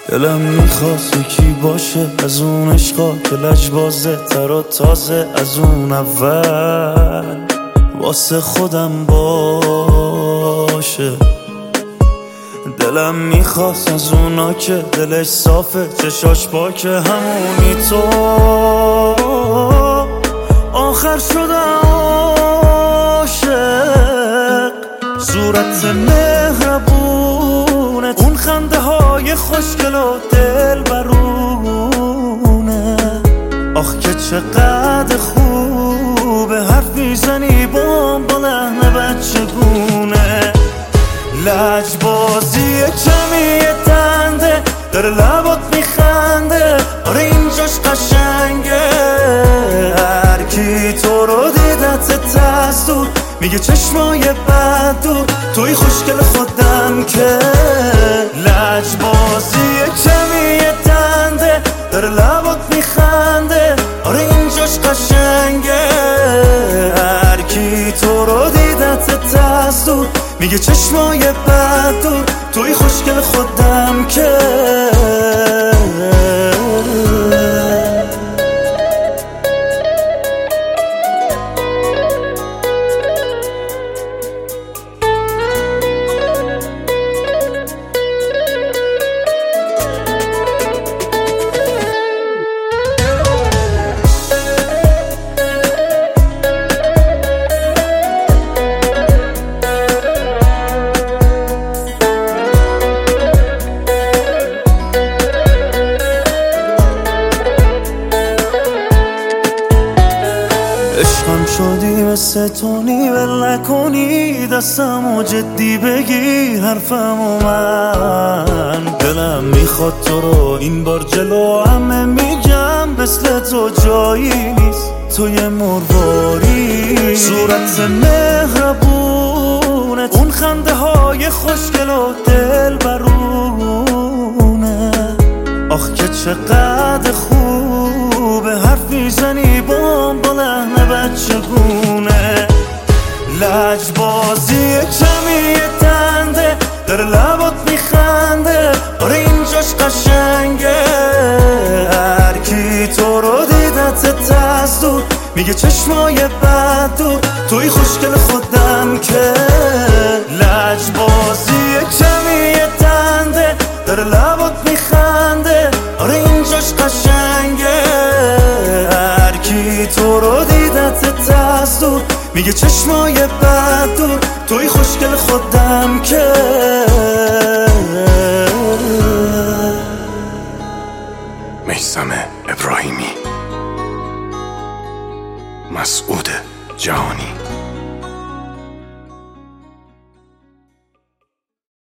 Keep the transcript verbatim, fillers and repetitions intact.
دلم میخواست یکی باشه از اون عشقا که لجبازه تر و تازه از اون اول واسه خودم باشه. دلم میخواست از اونا که دلش صافه چشاش پاکه همونی تو آخر شدم عاشق. صورت مهربونت اون خنده های خوشگل و دل برونه، آخ که چقدر خوبه حرف میزنی با لحن بچگونه. لجبازی کمی دنده داره لبات میخنده، آره اینجاش قشنگه. هر کی تو رو دیدت از دور میگه چشمای بد دور توی خوشگل خودم که. لجبازی کمی دنده داره لبات میخنده، آره اینجاش قشنگه. هر کی تو رو دیدت از دور میگه چشمای بد دور توی خوشگل خودم که. عشقم شدی مثل تونی ول نکنی دستمو جدی بگیر حرفمو من. دلم میخواد تو رو این بار جلو همه میگم مثل تو جایی نیست توی مرواری. صورت مهربونت اون خنده های خوشگل و دل برونه، آخ که چقدر خوبه حرف میزنی با لحن بچگونه. لجبازی کمی دنده داره لبات میخنده، آره اینجاش قشنگه. هر کی تو رو دیدت از دور میگه چشمای بد دور توی خوشگل خودم که. لجبازی کمی دنده داره لبات میخنده، آره اینجاش قشنگه. هر کی تو رو دیدت از دور میگه چشمای بد دور توی خوشگل خودم که. میثم ابراهیمی، مسعود جهانی.